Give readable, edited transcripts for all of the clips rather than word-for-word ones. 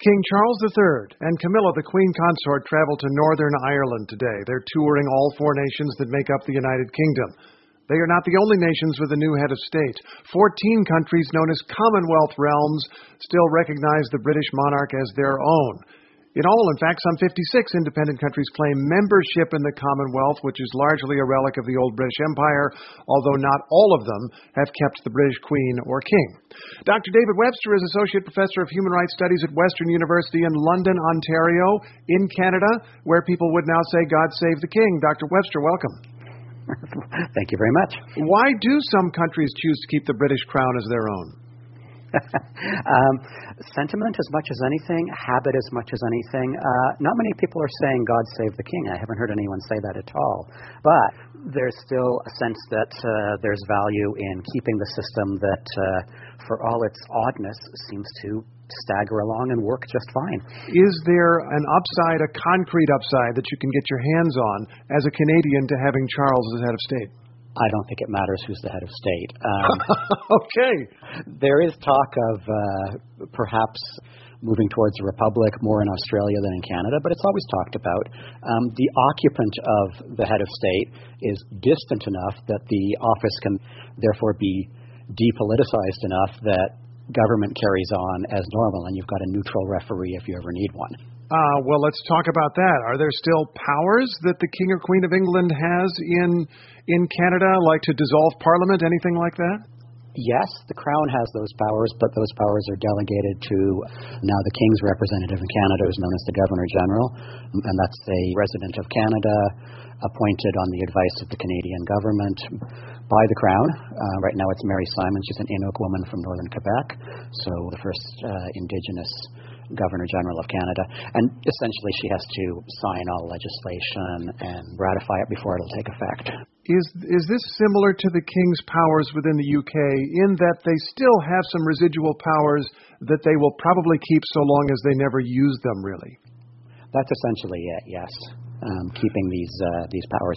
King Charles III and Camilla, the Queen Consort, travel to Northern Ireland today. They're touring all four nations that make up the United Kingdom. They are not the only nations with a new head of state. 14 countries known as Commonwealth realms still recognize the British monarch as their own. In all, in fact, some 56 independent countries claim membership in the Commonwealth, which is largely a relic of the old British Empire, although not all of them have kept the British Queen or King. Dr. David Webster is Associate Professor of Human Rights Studies at Western University in London, Ontario, in Canada, where people would now say, God save the King. Dr. Webster, welcome. Thank you very much. Why do some countries choose to keep the British crown as their own? Sentiment as much as anything, habit as much as anything. Not many people are saying God save the king. I haven't heard anyone say that at all. But there's still a sense that there's value in keeping the system that, for all its oddness, seems to stagger along and work just fine. Is there an upside, a concrete upside, that you can get your hands on as a Canadian to having Charles as head of state? I don't think it matters who's the head of state. Okay. There is talk of perhaps moving towards a republic more in Australia than in Canada, but it's always talked about. The occupant of the head of state is distant enough that the office can therefore be depoliticized enough that government carries on as normal, and you've got a neutral referee if you ever need one. Well, let's talk about that. Are there still powers that the King or Queen of England has in Canada, like to dissolve Parliament, anything like that? Yes, the Crown has those powers, but those powers are delegated to now the King's representative in Canada, who's known as the Governor-General, and that's a resident of Canada appointed on the advice of the Canadian government by the Crown. Right now it's Mary Simon. She's an Inuk woman from northern Quebec, so the first Indigenous Governor-General of Canada. And essentially she has to sign all legislation and ratify it before it'll take effect. Is this similar to the King's powers within the UK in that they still have some residual powers that they will probably keep so long as they never use them, really? That's essentially it, yes. Keeping these powers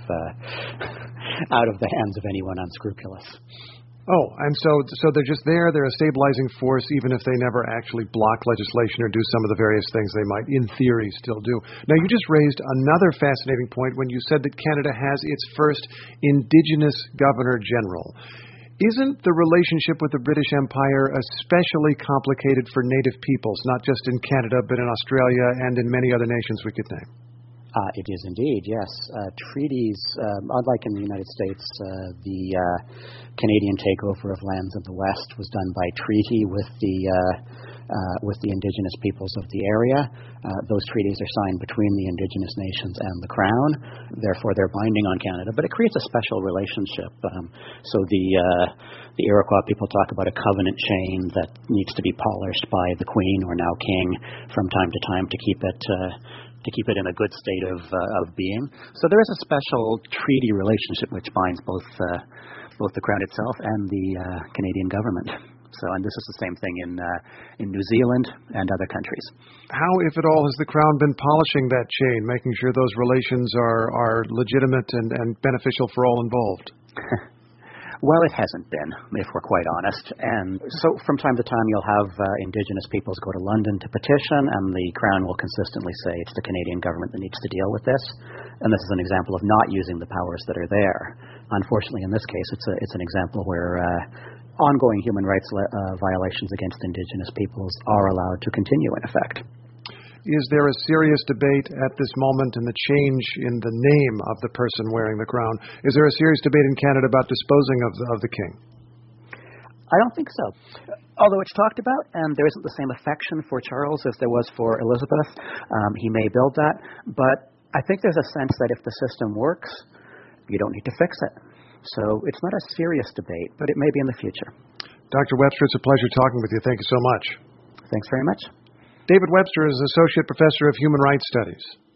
out of the hands of anyone unscrupulous. Oh, and so they're just there. They're a stabilizing force, even if they never actually block legislation or do some of the various things they might, in theory, still do. Now, you just raised another fascinating point when you said that Canada has its first Indigenous Governor-General. Isn't the relationship with the British Empire especially complicated for Native peoples, not just in Canada, but in Australia and in many other nations we could name? It is indeed, yes. Treaties, unlike in the United States, the Canadian takeover of lands in the West was done by treaty with the Indigenous peoples of the area. Those treaties are signed between the Indigenous nations and the Crown. Therefore, they're binding on Canada, but it creates a special relationship. So the Iroquois people talk about a covenant chain that needs to be polished by the Queen or now King from time to time to keep it in a good state of being. So there is a special treaty relationship which binds both the Crown itself and the Canadian government. So, and this is the same thing in New Zealand and other countries. How, if at all, has the Crown been polishing that chain, making sure those relations are legitimate and beneficial for all involved? Well, it hasn't been, if we're quite honest. And so from time to time you'll have Indigenous peoples go to London to petition, and the Crown will consistently say it's the Canadian government that needs to deal with this. And this is an example of not using the powers that are there. Unfortunately, in this case, it's an example where ongoing human rights violations against Indigenous peoples are allowed to continue in effect. Is there a serious debate at this moment in the change in the name of the person wearing the crown? Is there a serious debate in Canada about disposing of the king? I don't think so. Although it's talked about, and there isn't the same affection for Charles as there was for Elizabeth. He may build that, but I think there's a sense that if the system works, you don't need to fix it. So it's not a serious debate, but it may be in the future. Dr. Webster, it's a pleasure talking with you. Thank you so much. Thanks very much. David Webster is Associate Professor of Human Rights Studies.